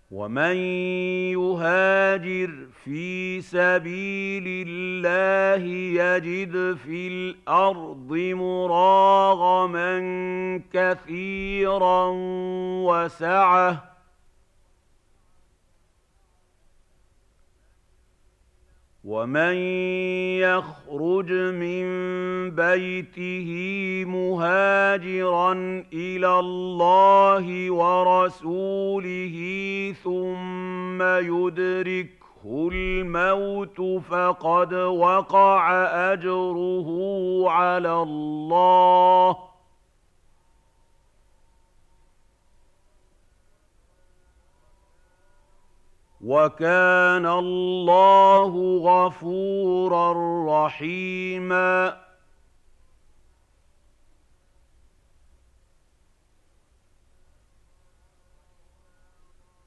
ومن يهاجر في سبيل الله يجد في الأرض مراغما كثيرا وسعة، ومن يخرج من بيته مهاجرا إلى الله ورسوله ثم يدركه الموت فقد وقع أجره على الله، وكان الله غفورا رحيما.